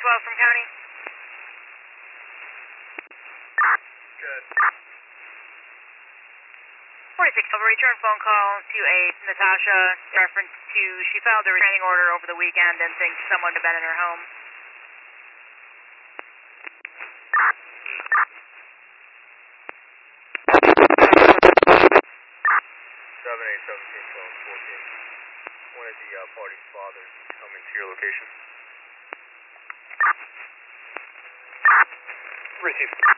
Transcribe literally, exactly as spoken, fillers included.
twelve from county. Good. forty-six, I'll return phone call to a Natasha in reference to she filed a restraining order over the weekend and thinks someone had been in her home. seven eight seventeen twelve fourteen. One of the uh, party's fathers coming to your location. Received.